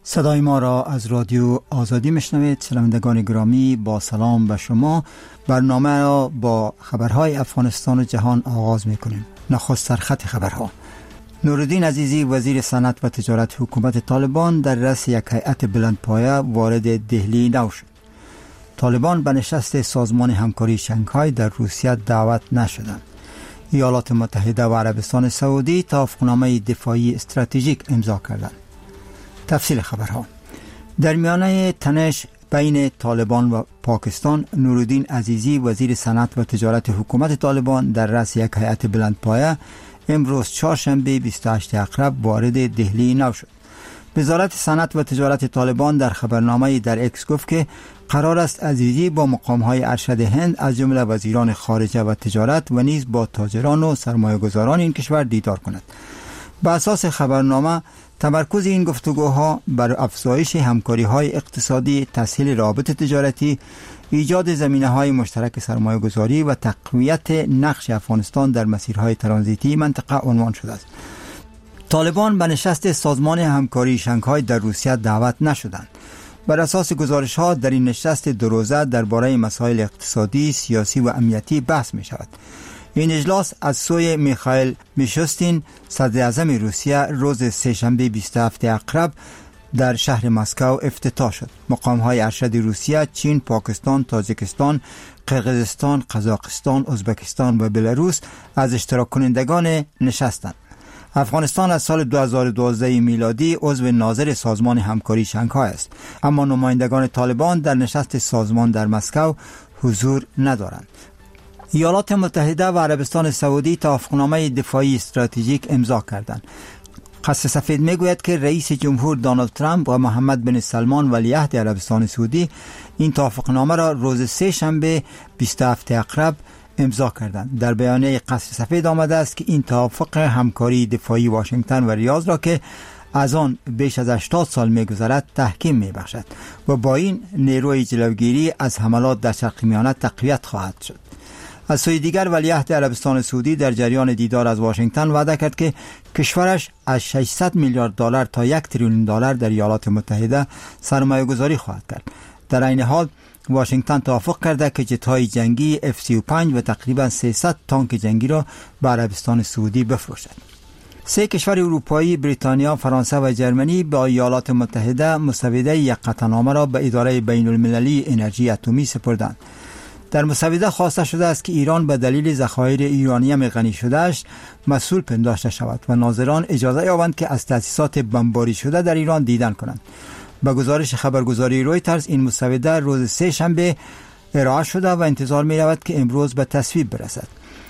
صدای ما را از رادیو آزادی میشنوید. شنوندگان گرامی، با سلام به شما. برنامه را با خبرهای افغانستان و جهان آغاز میکنیم. نخست سرخط خبرها. نورالدین عزیزی وزیر صنعت و تجارت حکومت طالبان در رأس یک هیئت بلندپایه وارد دهلی نو شد. طالبان به نشست سازمان همکاری شانگهای در روسیه دعوت نشدند. ایالات متحده و عربستان سعودی توافقنامه دفاعی استراتژیک امضا کردند. تفصیل خبرها. در میانه تنش بین طالبان و پاکستان، نورالدین عزیزی وزیر صنعت و تجارت حکومت طالبان در رأس یک هیئت بلندپایه امروز چهارشنبه 28 اکتبر وارد دهلی نو شد. وزارت صنعت و تجارت طالبان در خبرنامه در اکس گفت که قرار است عزیزی با مقام‌های ارشد هند از جمله وزیران خارجه و تجارت و نیز با تاجران و سرمایه‌گذاران این کشور دیدار کند. بر اساس خبرنامه تمرکز این گفتگوها بر افزایش همکاری‌های اقتصادی، تسهیل روابط تجارتی، ایجاد زمینه‌های مشترک سرمایه‌گذاری و تقویت نقش افغانستان در مسیرهای ترانزیتی منطقه عنوان شده است. طالبان به نشست سازمان همکاری شانگهای در روسیه دعوت نشدند. بر اساس گزارش‌ها در این نشست دو روزه درباره مسائل اقتصادی، سیاسی و امنیتی بحث می‌شود. این اجلاس از سوی میخائیل میشوستین صدر اعظم روسیه روز سه‌شنبه 27 اکتبر در شهر مسکو افتتاح شد. مقام‌های ارشد روسیه، چین، پاکستان، تاجیکستان، قرقیزستان، قزاقستان، ازبکستان و بلاروس از اشتراک کنندگان نشستند. افغانستان از سال 2012 میلادی عضو ناظر سازمان همکاری شانگهای است، اما نمایندگان طالبان در نشست سازمان در مسکو حضور ندارند. ایالات متحده و عربستان سعودی توافقنامه دفاعی استراتژیک امضا کردند. قصر سفید میگوید که رئیس جمهور دونالد ترامپ و محمد بن سلمان ولیعهد عربستان سعودی این توافقنامه را روز سه‌شنبه 27 اکتبر امضا کردند. در بیانیه قصر سفید آمده است که این توافق همکاری دفاعی واشنگتن و ریاض را که از آن بیش از 80 سال می‌گذرد تحکیم می‌بخشد و با این نیروی جلوگیری از حملات در شرق میانه تقویت خواهد شد. از سوی دیگر ولیعهد عربستان سعودی در جریان دیدار از واشنگتن وعده کرد که کشورش از 600 میلیارد دلار تا 1 تریلیون دلار در ایالات متحده سرمایه گذاری خواهد کرد. در این حال واشنگتن توافق کرده که جت‌های جنگی F-35 و تقریبا 300 تانک جنگی را به عربستان سعودی بفروشد. 3 کشور اروپایی، بریتانیا، فرانسه و جرمنی با ایالات متحده مسوده یک قطعنامه را به اداره بین المللی انرژی اتمی سپردند. در مسوده خواسته شده است که ایران به دلیل ذخایر یورانیم غنی شده‌اش مسئول پنداشته شود و ناظران اجازه یابند که از تأسیسات بمباری شده در ایران دیدن کنند. به گزارش خبرگزاری رویترز این مسوده روز سه‌شنبه ارائه شده و انتظار می رود که امروز به تصویب برسد.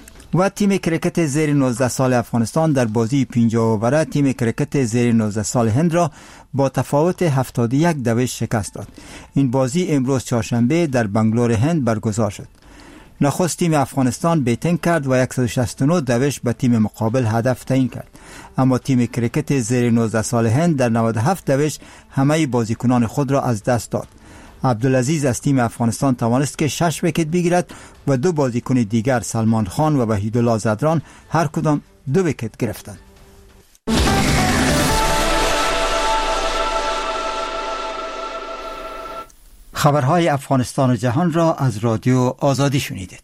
و تیم کرکت زیر 19 سال افغانستان در بازی 50 اووره تیم کرکت زیر 19 سال هند را با تفاوت 71 دوش شکست داد. این بازی امروز چهارشنبه در بنگلور هند برگزار شد. نخست تیم افغانستان بیتینگ کرد و 169 دوش به تیم مقابل هدف تعیین کرد، اما تیم کرکت زیر 19 سال هند در 97 دوش همه بازیکنان خود را از دست داد. عبدالعزیز از تیم افغانستان توانست که 6 ویکت بگیرد و 2 بازیکن دیگر سلمان خان و وحیدالله زدران هر کدام 2 ویکت گرفتند. خبرهای افغانستان و جهان را از رادیو آزادی شنیدید.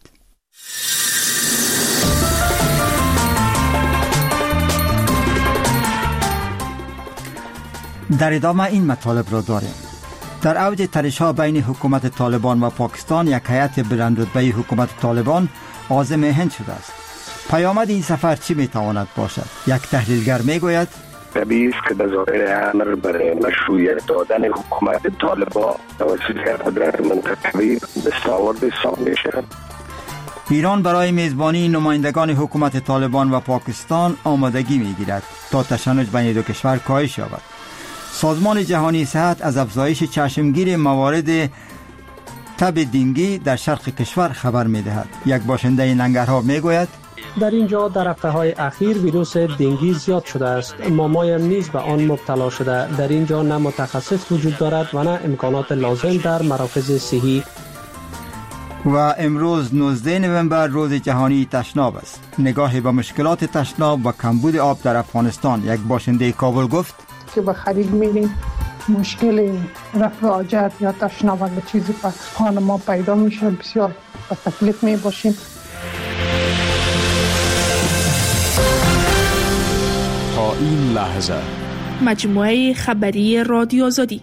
در ادامه این مطالب را داریم. در اوج تنش‌ها بین حکومت طالبان و پاکستان، یک هیئت بلندرتبه حکومت طالبان عازم هند شده است. پیامد این سفر چی میتواند باشد؟ یک تحلیلگر میگوید طبیعی است که به ظاهر امر برای مشروعیت دادن حکومت طالبان توسط قدرت منطقوی دستاورد حساب می‌شود. ایران برای میزبانی نمایندگان حکومت طالبان و پاکستان آمادگی میگیرد تا تشنج بین دو کشور کاهش یابد. سازمان جهانی صحت از افزایش چشمگیر موارد تب دنگی در شرق کشور خبر می‌دهد. یک باشنده ننگرهار میگوید در اینجا در هفته‌های اخیر ویروس دنگی زیاد شده است. مامایم نیز به آن مبتلا شده. در اینجا نه متخصص وجود دارد و نه امکانات لازم در مراکز صحی. و امروز 19 نوامبر روز جهانی تشناب است. نگاه به مشکلات تشناب و کمبود آب در افغانستان. یک باشنده کابل گفت که به خرید میریم مشکل رفع حاجت یا تشنابند چیزی به خانه ما پیدا میشه، بسیار به تکلیف می باشیم. تا این لحظه مجموعه خبری رادیو آزادی.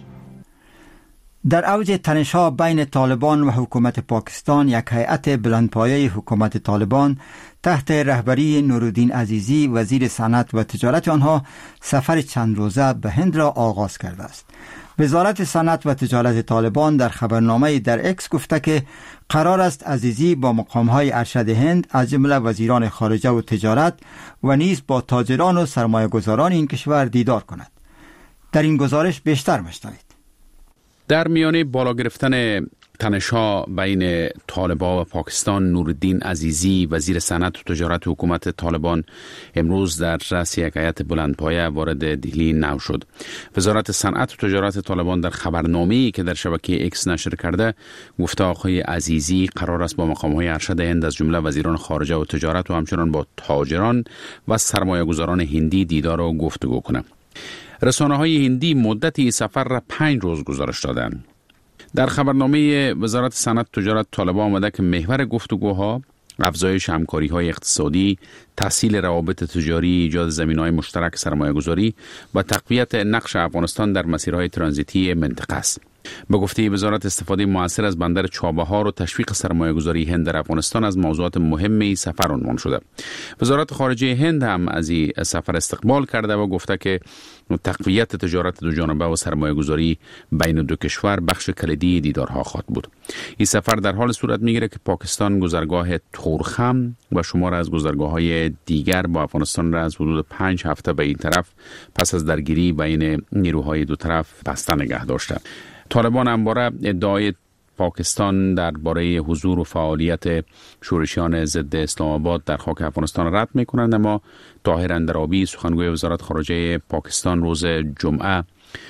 در اوج تنش‌ها بین طالبان و حکومت پاکستان، یک هیئت بلندپایه حکومت طالبان تحت رهبری نورالدین عزیزی وزیر صنعت و تجارت آنها سفر چند روزه به هند را آغاز کرده است. وزارت صنعت و تجارت طالبان در خبرنامه در اکس گفته که قرار است عزیزی با مقام‌های ارشد هند از جمله وزیران خارجه و تجارت و نیز با تاجران و سرمایه‌گذاران این کشور دیدار کند. در این گزارش بیشتر مشنوید. در میانه بالا گرفتن تنش‌ها بین طالبان و پاکستان، نورالدین عزیزی وزیر صنعت و تجارت حکومت طالبان امروز در رأس یک هیئت بلندپایه وارد دهلی نو شد. وزارت صنعت و تجارت طالبان در خبرنامه‌ای که در شبکه اکس نشر کرده گفته آقای عزیزی قرار است با مقام‌های ارشد هند از جمله وزیران خارجه و تجارت و همچنان با تاجران و سرمایه‌گذاران هندی دیدار و گفتگو کنند. رسانه‌های هندی مدتی سفر را 5 روز گزارش دادند. در خبرنامه وزارت صنعت و تجارت طالبان آمده که محور گفتگوها افزایش همکاری‌های اقتصادی، تسهیل روابط تجاری، ایجاد زمینه‌های مشترک سرمایه‌گذاری و تقویت نقش افغانستان در مسیرهای ترانزیتی منطقه است. به گفته وزارت استفاده مؤثر از بندر چابهار و تشویق سرمایه‌گذاری هند در افغانستان از موضوعات مهم سفر عنوان شده. وزارت خارجه هند هم از این سفر استقبال کرده و گفته که تقویت تجارت دو جانبه و سرمایه‌گذاری بین دو کشور بخش کلیدی دیدارها خواهد بود. این سفر در حال صورت میگیره که پاکستان گذرگاه تورخم و شمار از گذرگاه‌های دیگر با افغانستان را از حدود 5 هفته به این طرف پس از درگیری بین نیروهای دو طرف بسته نگه داشته. طالبان همواره ادعای پاکستان درباره حضور و فعالیت شورشیان ضد اسلام آباد در خاک افغانستان رد می‌کنند، اما طاهر اندرابی سخنگوی وزارت خارجه پاکستان روز جمعه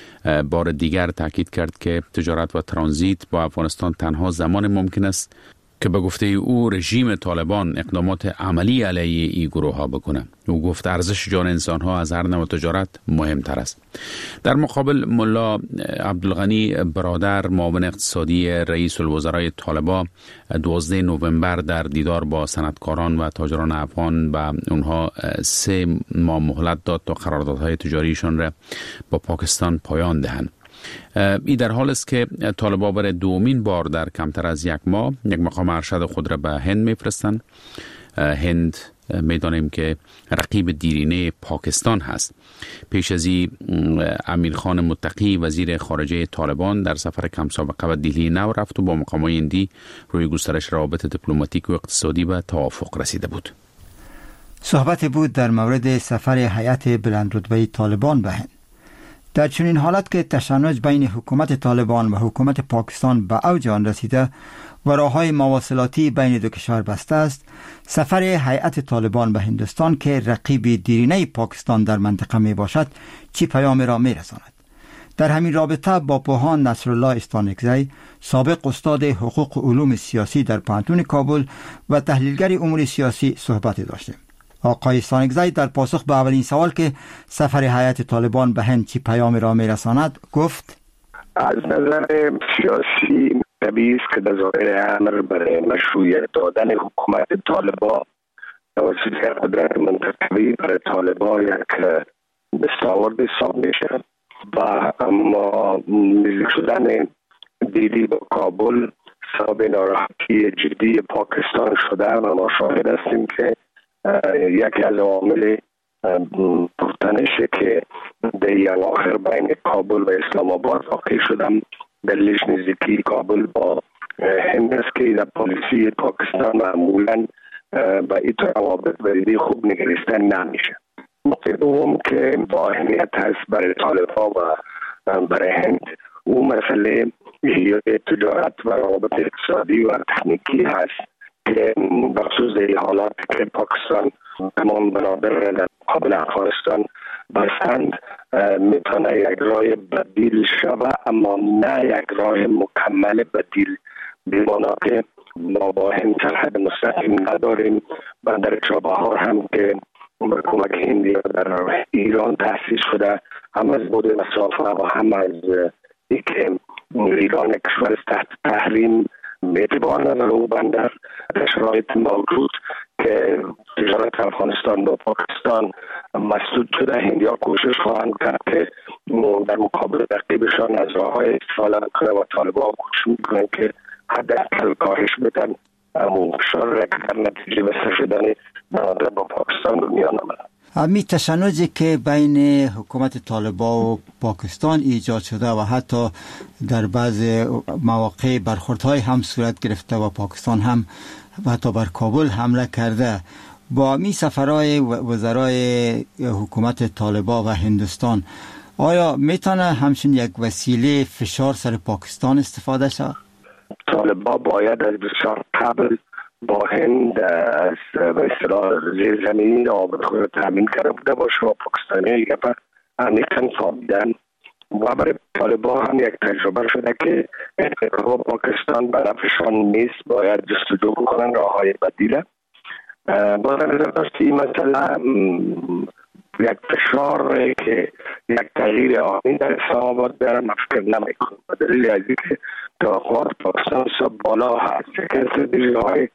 بار دیگر تاکید کرد که تجارت و ترانزیت با افغانستان تنها زمان ممکن است که به گفته او رژیم طالبان اقدامات عملی علیه این گروه ها بکنه. او گفت ارزش جان انسان ها از هر نوع تجارت مهمتر است. در مقابل ملا عبدالغنی برادر معاون اقتصادی رئیس الوزرای طالبان 12 نوامبر در دیدار با صنعتکاران و تاجران افغان و اونها 3 ماه مهلت داد تا قراردادهای تجاریشان را با پاکستان پایان دهند. این در حال است که طالبان برای دومین بار در کمتر از یک ماه یک مقام ارشد خود را به هند میفرستند. هند میدانیم که رقیب دیرینه پاکستان هست. پیش از این امیرخان متقی وزیر خارجه طالبان در سفر کم سابقه به دهلی نو رفت و با مقامات هندی روی گسترش روابط دیپلماتیک و اقتصادی به توافق رسیده بود. صحبت بود در مورد سفر هیئت بلندرتبه طالبان به هند. در چنین حالت که تشنج بین حکومت طالبان و حکومت پاکستان به اوج آن رسیده و راه‌های مواصلاتی بین دو کشور بسته است، سفر هیئت طالبان به هندوستان که رقیب دیرینه پاکستان در منطقه می باشد چی پیام را می رساند؟ در همین رابطه با پوهان نصرالله استانکزی، سابق استاد حقوق و علوم سیاسی در پانتون کابل و تحلیلگر امور سیاسی صحبت داشتیم. آقای استانکزی در پاسخ به اولین سوال که سفر هیئت طالبان به هند چی پیام را می رساند گفت: از نظر سیاسی طبیعی است که در ظاهر امر برای مشروعیت دادن حکومت طالبان توسط قدرت منطقوی برای طالبان یک دستاورد حساب میشه و اما نزدیک شدن دهلی با کابل سبب ناراحتی جدی پاکستان شده و ما شاهد هستیم که یکی از عوامل پرتنشه که در اواخر بین کابل و اسلام آباد واقع شدم دلیلش نزدیکی کابل با هند است که در پالیسی پاکستان معمولا با این روابط بریدی خوب نگریستن نمیشه. نکته دوم که با اهمیت هست برای طالبان و برای هند اون مسئله تجارت و روابط اقتصادی و تکنیکی هست که بخصوص در حالات که پاکستان تمام بنادر در قابل افغانستان بستند میتونه یک راه بدیل شود، اما نه یک راه مکمل بدیل، بمانا که ما با هند سرحد مستقیم نداریم. بندر چابهار هم که کمک هندی در ایران تأسیس شده، هم از بود مسافه و هم از اینکه ایران کشور است تحت تحریم اعتبار نداره و بندر شرایط موجود که تجارت افغانستان با پاکستان مسدود شده. هندی‌ها کوشش خواهند کرد که در مقابل رقیبشان از راه‌های استفاده کنه و طالبان کوشش میکنن که حداقل کاهش بدن فشار را که در نتیجه بسته شدن مناطق با پاکستان رو میان آمدن. همین تشنجی که بین حکومت طالبان و پاکستان ایجاد شده و حتی در بعض مواقع برخوردهای هم صورت گرفته و پاکستان هم حتی بر کابل حمله کرده، با می سفرهای وزرای حکومت طالبان و هندوستان آیا میتونه همچین یک وسیله فشار سر پاکستان استفاده شود؟ طالبان باید از بسیار قبل با هند از زیرزمینی آب خود تامین کرده بوده باشه و پاکستانی گپا عمیقاً خوابیدن و برای طالبان هم یک تجربه شده که با پاکستان به نفعشان نیست، باید جستجو بکنن راههای بدیله. با در نظر داشت این مسئله یک فشار که یک تغییر آنی در اسلام آباد بیاره مفکر نمیکنم، به دلیل از اینکه توقعات پاکستان سب بالا هست. یک استراتژی های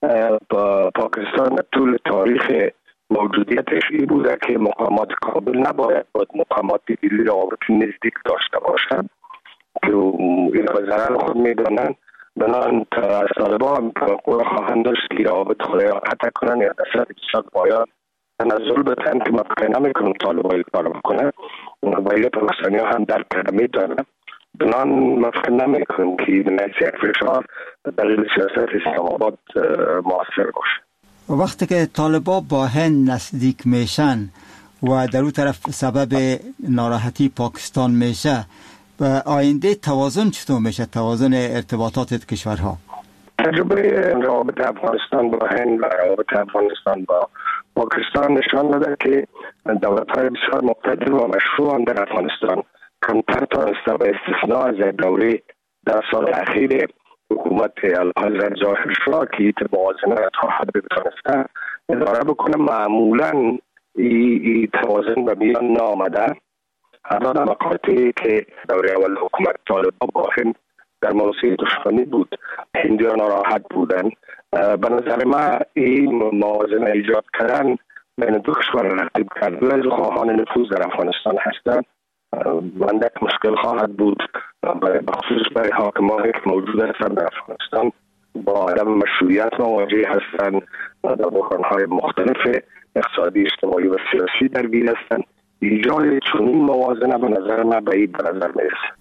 پاکستان طول تاریخ موجودیتش این بوده که مقامات کابل نباید با مقامات دیگری رابطه نزدیک داشته باشند که این ضرر خود میدانند. بنابراین از طالبان توقع خواهند داشت که رابطه خود را قطع کنند یا دست بسیار باید تنزل بتن که مفکر نمیکنم طالبان کار بکنه و این پاکستانی ها هم در کرده میدانند. بنابراین مفکر نمیکنم که این یک فشار دلیل سیاست اسلام آباد مؤثر باشه. وقتی که طالبان با هند نزدیک میشن و در اون طرف سبب ناراحتی پاکستان میشه، به آینده توازن چطور میشه؟ توازن ارتباطات کشورها؟ تجربه روابط افغانستان با هند و روابط افغانستان با پاکستان نشان داده که دولت‌های بسیار مقتدر و مشروع در افغانستان کمتر تانسته به استثناء از دوره در سال اخیر حکومت الحضرت ظاهر شاه که توازن تا حد بتانسته اداره بکنه. معمولا این توازن به میان نامده. حتی در مقاطعی که دوره اول حکومت طالبان با هند در موضوع دشمنی بود، هندی‌ها ناراحت بودن. به نظر من این موازنه ایجاد کردن بین دو کشور رقیب کرد از خواهان نفوذ در افغانستان هستند. اندک مشکل خواهد بود بخصوص برای حاکمانی که موجود هستند در افغانستان با عدم مشروعیت مواجه هستند، در بحران‌های مختلف اقتصادی، اجتماعی و سیاسی درگیر هستند. ایجاد چنین موازنه به نظر من بعید به نظر میرسه.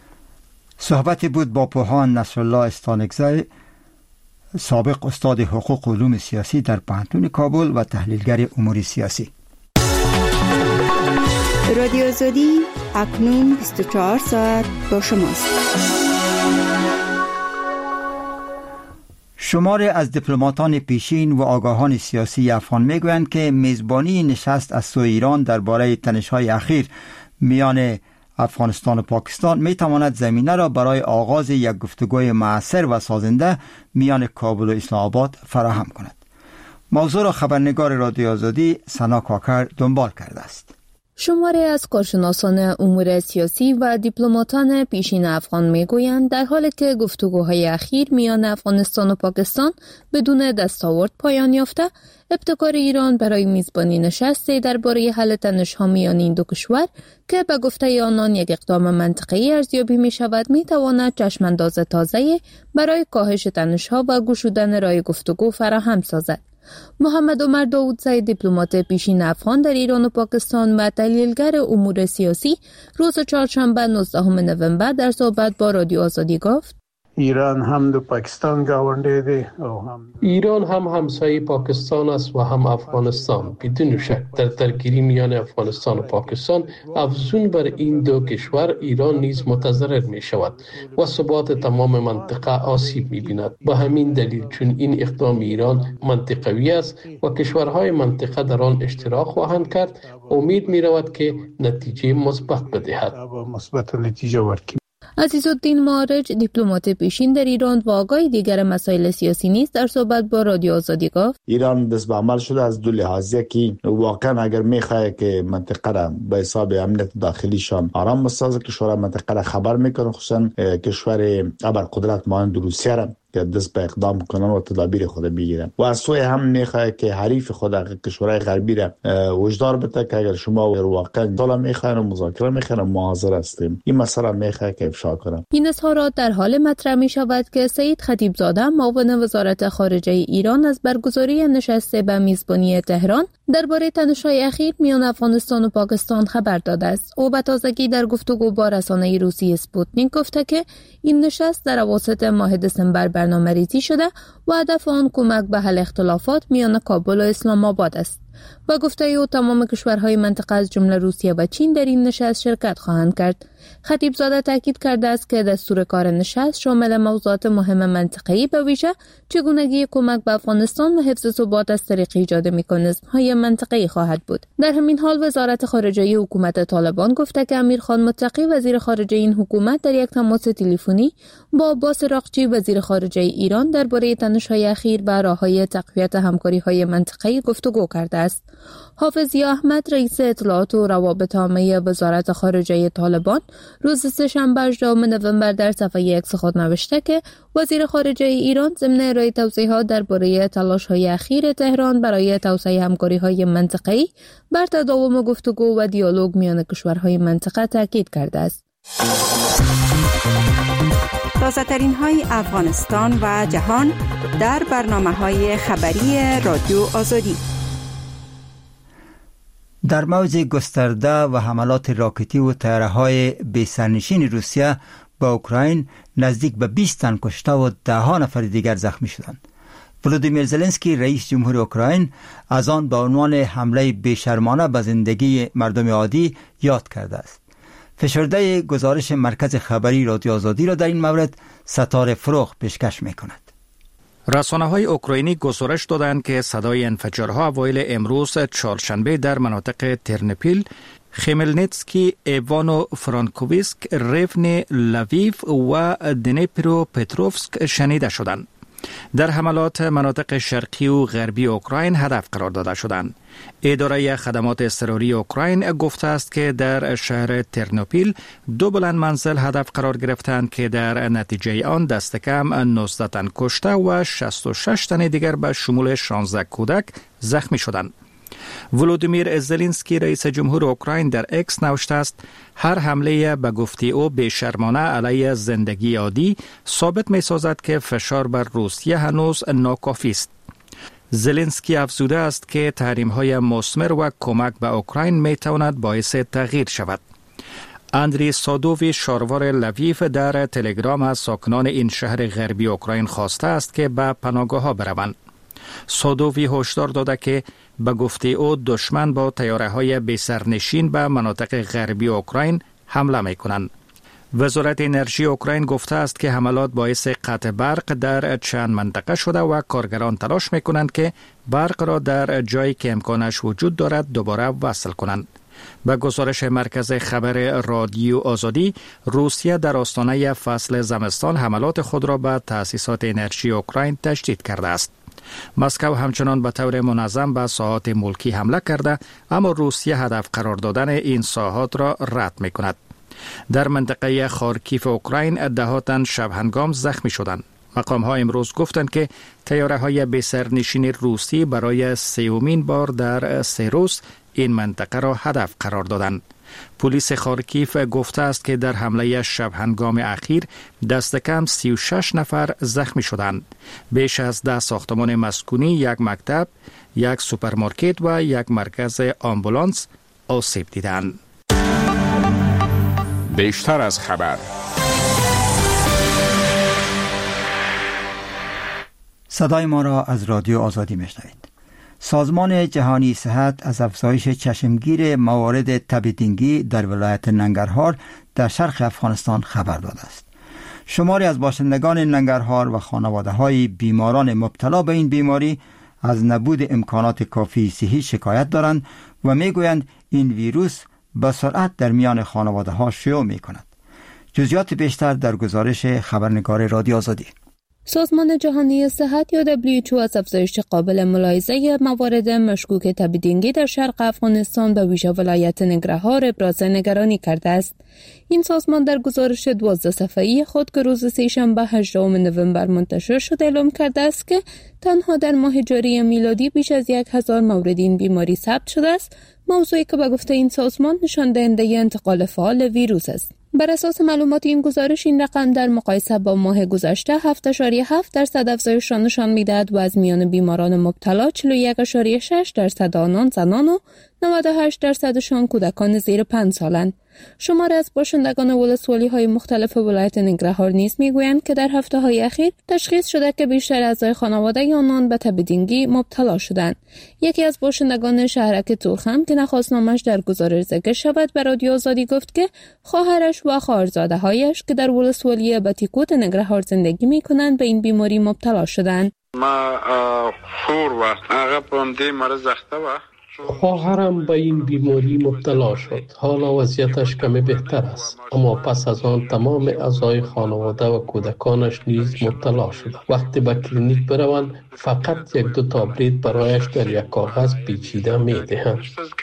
صحبتی بود با پوهان نصرالله استانکزی، سابق استاد حقوق و علوم سیاسی در پوهنتون کابل و تحلیلگر امور سیاسی. رادیو آزادی اکنون 24 ساعت با شماست. شماری از دیپلماتان پیشین و آگاهان سیاسی افغان میگویند که میزبانی نشست از سوی ایران درباره تنش‌های اخیر میان افغانستان و پاکستان میتواند زمینه را برای آغاز یک گفتگوی مؤثر و سازنده میان کابل و اسلام آباد فراهم کند. موضوع را خبرنگار رادیو آزادی سنا کاکر دنبال کرده است. شماری از کارشناسان امور سیاسی و دیپلماتان پیشین افغان میگویند در حالی که گفتگوهای اخیر میان افغانستان و پاکستان بدون دستاورد پایان یافته، ابتکار ایران برای میزبانی نشستی درباره حل تنش‌ها میان این دو کشور که به گفته آنان یک اقدام منطقی ارزیابی می شود میتواند چشمانداز تازه برای کاهش تنش‌ها و گشودن راه گفتگو فراهم سازد. محمد عمر داودزی، دیپلمات پیشین افغان در ایران و پاکستان و تحلیلگر امور سیاسی، روز چهارشنبه 19 نوامبر در صحبت با رادیو آزادی گفت: ایران هم دو پاکستان گاونده دی ایران هم همسایه پاکستان است و هم افغانستان. بدون شک در درگیری میان افغانستان و پاکستان افزون بر این دو کشور ایران نیز متضرر می شود و ثبات تمام منطقه آسیب می بیند. به همین دلیل چون این اقدام ایران منطقوی است و کشورهای منطقه در آن اشتراک خواهند کرد، امید می رود که نتیجه مثبت بدهد. عزیزالدین معارج دیپلمات پیشین در ایران و آگاه دیگر مسائل سیاسی نیز در صحبت با رادیو آزادی گفت ایران دست به عمل شده از دو لحاظ، که واقعا اگر میخواد که منطقه را به حساب امنیت داخلیشان آرام بسازه، کشور منطقه را خبر میکنه، خصوصا کشور ابرقدرت مانند روسیه را که دست به اقدام کنن و تدابیر خود بگیرن، و از سوی هم میخواد که حریف خود کشورهای غربی را وجدار بده که اگر شما واقعا صلح میخواین و مذاکره میخواین ما حاضر هستیم، این مسئله میخواد که افشا کنه. این اظهارات در حال مطرح می شود که سید خطیبزاده معاون وزارت خارجه ایران از برگزاری نشست به میزبانی تهران درباره تنش‌های اخیر میان افغانستان و پاکستان خبر داده است. او به تازگی در گفتگو با رسانه روسی اسپوتنیک گفته که این نشست در اواسط ماه دسامبر برنامه‌ریزی شده و هدف آن کمک به حل اختلافات میان کابل و اسلام آباد است. و گفته او تمام کشورهای منطقه از جمله روسیه و چین در این نشست شرکت خواهند کرد. خطیبزاده تاکید کرده است که دستور کار نشست شامل موضوعات مهم منطقه‌ای به ویژه چگونگی کمک به افغانستان و حفظ ثبات از طریق ایجاد مکانیزم‌های منطقه‌ای خواهد بود. در همین حال وزارت خارجه حکومت طالبان گفته که امیرخان متقی وزیر خارجه این حکومت در یک تماس تلفنی با عباس راقچی وزیر خارجه ایران درباره تنش‌های اخیر و راه‌های تقویت همکاری‌های منطقه‌ای گفتگو کرده است. حافظ ضیا احمد رئیس اطلاعات و روابط عامه وزارت خارجه طالبان روز سه‌شنبه 18 نوامبر در صفحه اکس خود نوشته که وزیر خارجه ایران ضمن ارائه توضیحات درباره تلاش‌های اخیر تهران برای توسعه همکاری‌های منطقه‌ای بر تداوم گفتگو و دیالوگ میان کشورهای منطقه تاکید کرده است. تازه‌ترین های افغانستان و جهان در برنامه‌های خبری رادیو آزادی. در موج گسترده و حملات راکتی و طیاره‌های بی‌سرنشین روسیه با اوکراین نزدیک به 20 تن کشته و 10 نفر دیگر زخمی شدند. ولودیمیر زلنسکی رئیس جمهور اوکراین از آن به عنوان حمله بی‌شرمانه به زندگی مردم عادی یاد کرده است. فشرده گزارش مرکز خبری رادیو آزادی را در این مورد ستاره فروغ پیشکش می‌کند. رسانه‌های اوکراینی گزارش دادند که صدای انفجارها اوایل امروز چهارشنبه در مناطق ترنوپیل، خمیلنیتسکی، ایوانو فرانکوویسک، ریون، لویو و دنیپرو پتروفسک شنیده شدند. در حملات مناطق شرقی و غربی اوکراین هدف قرار داده شدند. اداره خدمات اضطراری اوکراین گفته است که در شهر ترنوپیل 2 بلند منزل هدف قرار گرفتند که در نتیجه آن دست کم 19 تن کشته و 66 تن دیگر به شمول 16 کودک زخمی شدند. ولودیمیر زلنسکی رئیس جمهور اوکراین در اکس نوشته است هر حمله به گفته او بی‌شرمانه علیه زندگی عادی ثابت می‌سازد که فشار بر روسیه هنوز ناکافی است. زلنسکی افزوده است که تحریم‌های مثمر و کمک به اوکراین می‌تواند باعث تغییر شود. اندری سادووی شاروار لویف در تلگرام از ساکنان این شهر غربی اوکراین خواسته است که به پناهگاه‌ها بروند. سادووی هشدار داده که به گفته او دشمن با طیاره‌های بی‌سرنشین به مناطق غربی اوکراین حمله می‌کنند. وزارت انرژی اوکراین گفته است که حملات باعث قطع برق در چند منطقه شده و کارگران تلاش می‌کنند که برق را در جایی که امکانش وجود دارد دوباره وصل کنند. به گزارش مرکز خبر رادیو آزادی، روسیه در آستانه فصل زمستان حملات خود را به تأسیسات انرژی اوکراین تشدید کرده است. مسکو همچنان به طور منظم به ساحات ملکی حمله کرده، اما روسیه هدف قرار دادن این ساحات را رد می‌کند. در منطقه خارکیف اوکراین 10 تن شب هنگام زخمی شدند. مقام‌ها امروز گفتند که طیاره‌های بی‌سرنشین روسی برای 3مین بار در 3 روز این منطقه را هدف قرار دادند. پلیس خارکیف گفته است که در حمله شب هنگام اخیر دست کم 36 نفر زخمی شدند. بیش از 10 ساختمان مسکونی، 1 مکتب، 1 سوپرمارکت و 1 مرکز آمبولانس آسیب دیدند. بیشتر از خبر. صدای ما را از رادیو آزادی میشنوید. سازمان جهانی صحت از افزایش چشمگیر موارد تب دنگی در ولایت ننگرهار در شرق افغانستان خبر داده است. شماری از باشندگان ننگرهار و خانواده‌های بیماران مبتلا به این بیماری از نبود امکانات کافی صحی شکایت دارند و میگویند این ویروس به سرعت در میان خانواده‌ها شیوع می‌کند. جزئیات بیشتر در گزارش خبرنگار رادیو آزادی. سازمان جهانی صحت یا WHO از افزایش قابل ملاحظه موارد مشکوک تب دنگی در شرق افغانستان به ویژه ولایت ننگرهار ابراز نگرانی کرده است. این سازمان در گزارش 12 صفحه‌ای خود که روز سه‌شنبه 18 نوامبر منتشر شد اعلام کرده است که تنها در ماه جاری میلادی بیش از 1000 مورد این بیماری ثبت شده است، موضوعی که به گفته این سازمان نشان دهنده انتقال فعال ویروس است. بر اساس معلومات این گزارش این رقم در مقایسه با ماه گذشته 7.7% افزایش را نشان می‌دهد و از میان بیماران مبتلا 41.6% آنان زنان و 98% کودکان زیر 5 سالند. شماری از باشندگان ولسوالی‌های مختلف ولایت ننگرهار نیز می‌گویند که در هفته‌های اخیر تشخیص شده که بیشتر اعضای خانواده آنان به تب دنگی مبتلا شدند. یکی از باشندگان شهرک تورخم که نخواستنامش در گزارش ذکر شود به رادیو آزادی گفت که خواهرش و خواهرزاده‌هایش که در ولسوالی بتیکوت ننگرهار زندگی می‌کنند به این بیماری مبتلا شدند. ما خور و هغه په دې مرض اخته و. خواهرم به این بیماری مبتلا شد. حالا وضعیتش کمی بهتر است، اما پس از آن تمام اعضای خانواده و کودکانش نیز مبتلا شد. وقتی به کلینیک بروند فقط 1-2 تابلت برایش در یک کاغذ پیچیده می‌دهند.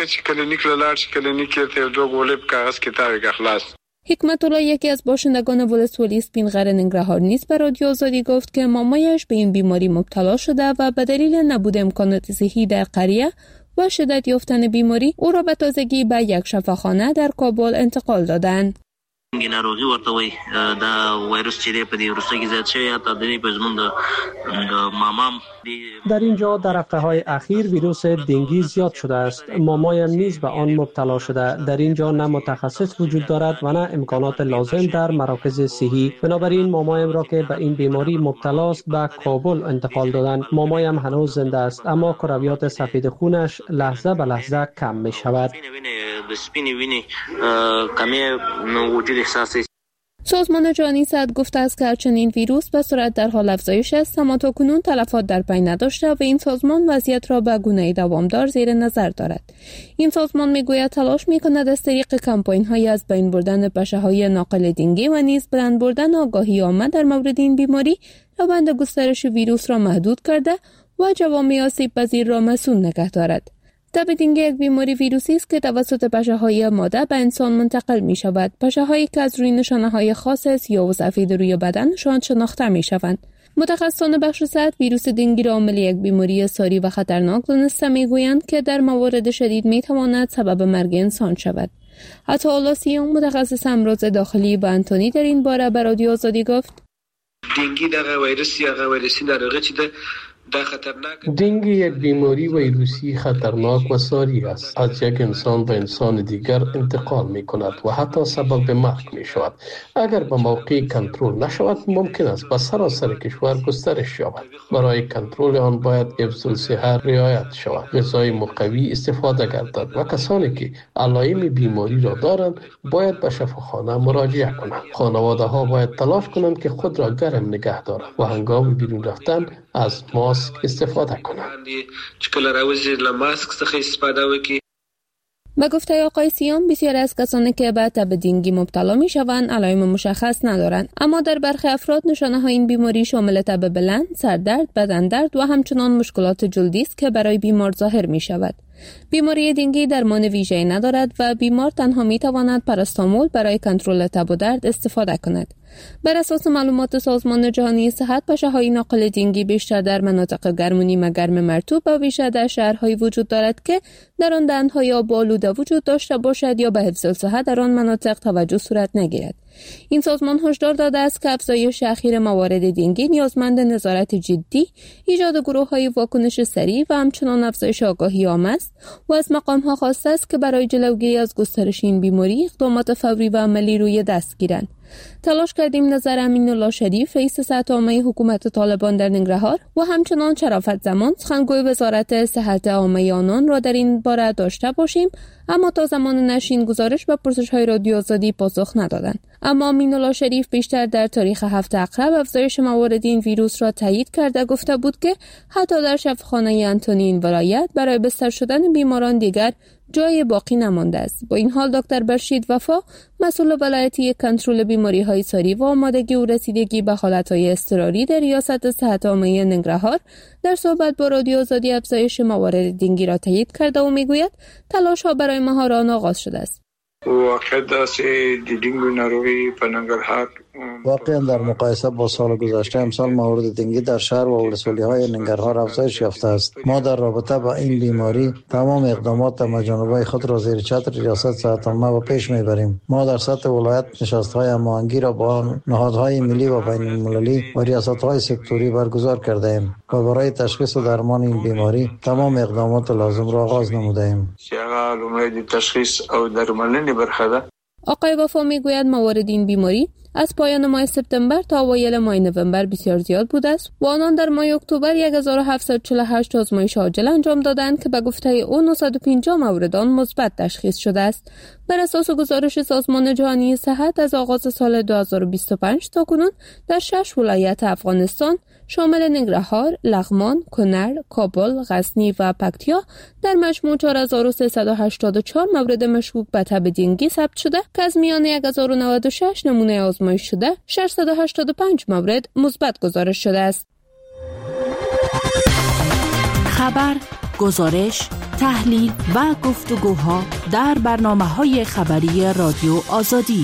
حکمت الله یکی از باشندگان ولسوالی سپینغر ننگرهار نیز به رادیو آزادی گفت که مامایش به این بیماری مبتلا شده و به دلیل نبود امکانات صحی در قریه و شدت یافتن بیماری او را به تازگی به یک شفاخانه در کابل انتقال دادند. ناروغي ورته وي دا وایروس چې په دې وروسته کې زیات شوی تا د پزمون د مامام در اینجا در هفته‌های اخیر ویروس دنگی زیاد شده است. مامایم نیز به آن مبتلا شده. در اینجا نه متخصص وجود دارد و نه امکانات لازم در مراکز صحی. بنابراین مامایم را که به این بیماری مبتلا است به کابل انتقال دادند. مامایم هنوز زنده است اما کرویات سفید خونش لحظه به لحظه کم می شود. سازمان جهانی صحت گفته است که هرچند این ویروس به سرعت در حال افزایش است اما تاکنون تلفات در پی نداشته و این سازمان وضعیت را به گونه دوامدار زیر نظر دارد. این سازمان میگوید تلاش میکند از طریق کمپاین‌های از بین بردن بچه‌های ناقل دنگی و نیز بلند بردن آگاهی عامه در مورد این بیماری روند گسترش ویروس را محدود کرده و جوامع آسیب‌پذیر را مسئول نگه دارد. تب دنگی یک بیماری ویروسی است که توسط پشه‌های ماده به انسان منتقل می شود. پشه‌هایی که از روی نشانه‌های خاص سیاه و سفید روی بدنشان شناخته می شوند. متخصصان بخش صحت ویروس دنگی را عامل یک بیماری ساری و خطرناک دانسته می گویند که در موارد شدید می تواند سبب مرگ انسان شود. حتی آلاسیان متخصص امراض داخلی و انتونی در این باره به رادیو آزادی گفت دنگی دغه ویروسی ناروغي چې ده دنگ یک بیماری ویروسی خطرناک و ساری است. از یک انسان به انسان دیگر انتقال می کند و حتی سبب مرگ می شود. اگر به موقع کنترل نشود ممکن است به سراسر کشور گسترش یابد. برای کنترل آن باید حفظ الصحه رعایت شود، غذای مقوی استفاده گردد و کسانی که علائم بیماری را دارند باید به شفاخانه مراجعه کنند. خانواده ها باید تلاش کنند که خود را گرم نگه دارند و هنگام بیرون رفتن از ماسک استفاده کنند. به گفته آقای سیام بسیار از کسانی که به تب دنگی مبتلا می شوند علائم مشخص ندارند، اما در برخی افراد نشانه های این بیماری شامل تب بلند، سردرد، بدن درد و همچنان مشکلات جلدی است که برای بیمار ظاهر می شود. بیماری دنگی درمان ویژه‌ای ندارد و بیمار تنها می تواند پاراستامول برای کنترل تب و درد استفاده کند. بر اساس معلومات سازمان جهانی صحت پشه‌های ناقل دنگی بیشتر در مناطق گرم و نیمه گرم مرطوب و بیشتر در شهرهایی وجود دارد که در آن دهن‌های آب آلوده وجود داشته باشد یا به حفظ الصحه در آن مناطق توجه صورت نگیرد. این سازمان هشدار داده است که افزایش اخیر موارد دنگی نیازمند نظارت جدی، ایجاد گروه‌های واکنش سریع و همچنان افزایش آگاهی عامه است و از مقام‌ها خواسته است که برای جلوگیری از گسترش این بیماری اقدامات فوری و عملی روی دست گیرند. تلاش کردیم نظر امین الله شریف رئیس سطح عامه حکومت طالبان در ننگرهار و همچنان شرافت زمان سخنگوی وزارت صحت عامه آنان را در این باره داشته باشیم، اما تا زمان نشر این گزارش به پرسش‌های رادیو آزادی پاسخ ندادند. اما امین الله شریف بیشتر در تاریخ هفته اقرب افزایش موارد این ویروس را تایید کرده گفته بود که حتی در شفاخانه انتونی این ولایت برای بستر شدن بیماران دیگر جای باقی نمانده است. با این حال دکتر برشید وفا، مسئول ولایتی کنترل بیماری‌های ساری و آمادگی و رسیدگی به حالت‌های اضطراری در ریاست صحت عامه ننگرهار، در صحبت با رادیو آزادی افزایش موارد دنگی را تایید کرده و میگوید تلاش‌ها برای مهار آن آغاز شده است. واقعا در مقایسه با سال گذشته امسال موارد دنگی در شهر و ولسوالی‌های ننگرهار افزایش یافته است. ما در رابطه با این بیماری تمام اقدامات مجانبه خود را زیر چتر ریاست صحت عامه و پیش میبریم. ما در سطح ولایت نشست‌های هماهنگی را با نهادهای ملی و بین‌المللی و ریاست‌های سکتوری برگزار کرده ایم و برای تشخیص و درمان این بیماری تمام اقدامات لازم را آغاز نموده ایم. آقای وفا میگوید موارد این بیماری از پایان ماه سپتامبر تا اوایل ماه نوامبر بسیار زیاد بوده است و آنان در ماه اکتبر 1748 آزمایش عاجل انجام دادند که به گفته او 950 مورد آن مثبت تشخیص شده است. بر اساس گزارش سازمان جهانی صحت از آغاز سال 2025 تا کنون در 6 ولایت افغانستان شامل ننگرهار، لغمان، کنر، کابل، غزنی و پکتیا در مجموع 4384 مورد مشکوک به تب دنگی ثبت شده که از میان 1096 نمونه آزمایش شده 685 مورد مثبت گزارش شده است. خبر، گزارش، تحلیل و گفتگوها در برنامه‌های خبری رادیو آزادی.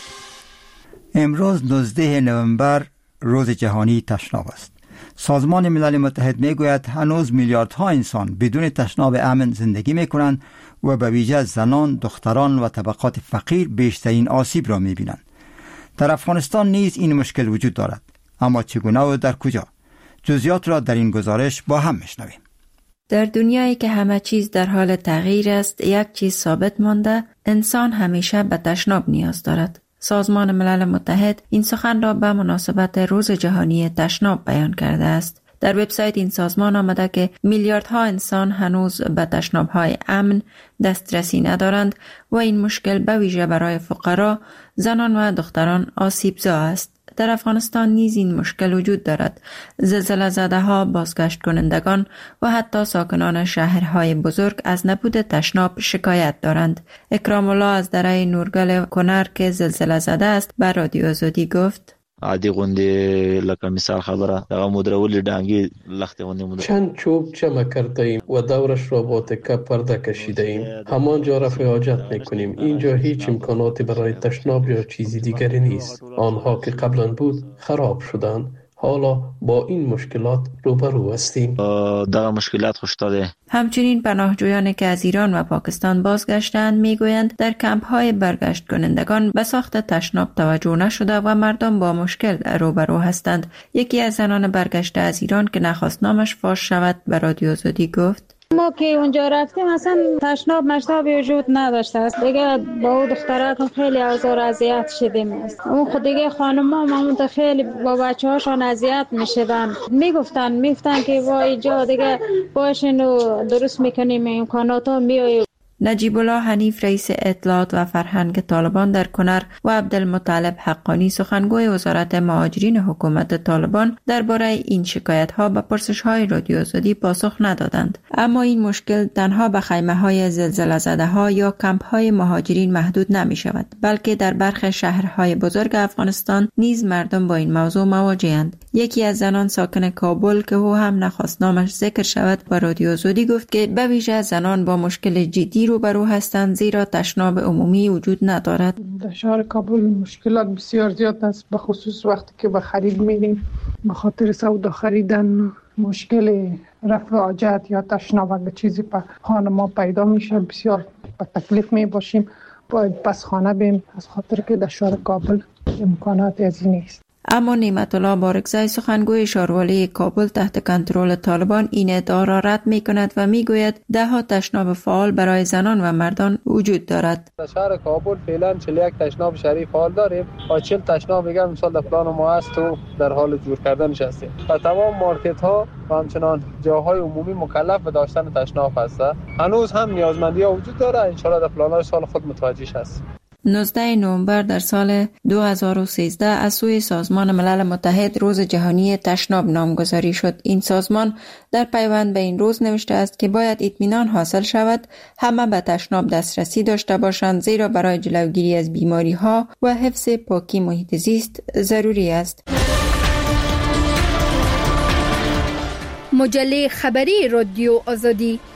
امروز 19 نوامبر روز جهانی تشناب است. سازمان ملل متحد میگوید هنوز میلیاردها انسان بدون تشناب امن زندگی میکنند و به ویژه زنان، دختران و طبقات فقیر بیشترین آسیب را میبینند. در افغانستان نیز این مشکل وجود دارد، اما چگونه و در کجا؟ جزئیات را در این گزارش با هم میشنویم. در دنیایی که همه چیز در حال تغییر است، یک چیز ثابت مانده: انسان همیشه به تشناب نیاز دارد. سازمان ملل متحد این سخن را به مناسبت روز جهانی تشناب بیان کرده است. در وبسایت این سازمان آمده که میلیاردها انسان هنوز به تشناب‌های امن دسترسی ندارند و این مشکل به ویژه برای فقرا، زنان و دختران آسیب‌زا است. در افغانستان نیز این مشکل وجود دارد. زلزله زده‌ها، بازگشت کنندگان و حتی ساکنان شهرهای بزرگ از نبود تشناب شکایت دارند. اکرام الله از دره نورگل کنر که زلزله زده است به رادیو آزادی گفت: عادی غوندی لکه مثال خبره دغه مدرول ډانګي لخت غوندی مدر چند چوب جمع کرده ایم و دورش را با تکه پرده کشیده ایم. همانجا رفع حاجت میکنیم. اینجا هیچ امکاناتی برای تشناب یا چیزی دیگری نیست. آنها که قبلا بود خراب شدند. حالا با این مشکلات روبرو هستیم. دغه مشکلات خوشتاده. همچنین پناهجویانی که از ایران و پاکستان بازگشتند میگویند در کمپ‌های برگشت کنندگان به ساخت تشناب توجه نشده و مردم با مشکل روبرو هستند. یکی از زنان برگشته از ایران که نخواست نامش فاش شود به رادیو آزادی گفت: ما که اونجا رفتیم اصلا تشناب وجود نداشته است. دیگه با اون دخترها خیلی آزار اذیت شدیم است. اون خود دیگه خانم‌ها مامون خیلی با بچه‌هاشون اذیت میشدن. میگفتن که وای جا دیگه باشین و درست میکنیم امکاناتا میای. نجیب الله حنیف رئیس اطلاعات و فرهنگ طالبان در کنر و عبدالمطلب حقانی سخنگوی وزارت مهاجرین حکومت طالبان درباره این شکایت‌ها به پرسش‌های رادیو آزادی پاسخ ندادند. اما این مشکل تنها به خیمه‌های زلزله زده‌ها یا کمپ‌های مهاجرین محدود نمی‌شود، بلکه در برخی شهرهای بزرگ افغانستان نیز مردم با این موضوع مواجه‌اند. یکی از زنان ساکن کابل که او هم نخواست نامش ذکر شود با رادیو آزادی گفت که به ویژه زنان با مشکل جدی روبرو هستند، زیرا تشناب عمومی وجود ندارد. در شهر کابل مشکلات بسیار زیاد است، به خصوص وقتی که به خرید میریم. به خاطر سودا خریدن مشکل رفع حاجت یا تشناب اگه چیزی به خانه ما پیدا میشه بسیار به تکلیف می باشیم. باید پس خانه بیم، از خاطر که در شهر کابل امکانات از این نیست. اما نعمت الله بارکزی سخنگوی شاروالی کابل تحت کنترل طالبان این ادعا را رد می کند و می گوید ده ها تشناب فعال برای زنان و مردان وجود دارد. در شهر کابل فعلا 41 تشناب شهری فعال داریم و 40 تشناب دیگر مثال در پلان ما هست و در حال جور کردنش هستیم و تمام مارکت ها و همچنان جاهای عمومی مکلف به داشتن تشناب هست. هنوز هم نیازمندی ها وجود داره، ان شاءالله در پلان‌های سال خود متوجه هست. 19 نوامبر در سال 2013 از سوی سازمان ملل متحد روز جهانی تشناب نامگذاری شد. این سازمان در پیوند به این روز نوشته است که باید اطمینان حاصل شود همه به تشناب دسترسی داشته باشند، زیرا برای جلوگیری از بیماری ها و حفظ پاکی محیط زیست ضروری است. مجله خبری رادیو آزادی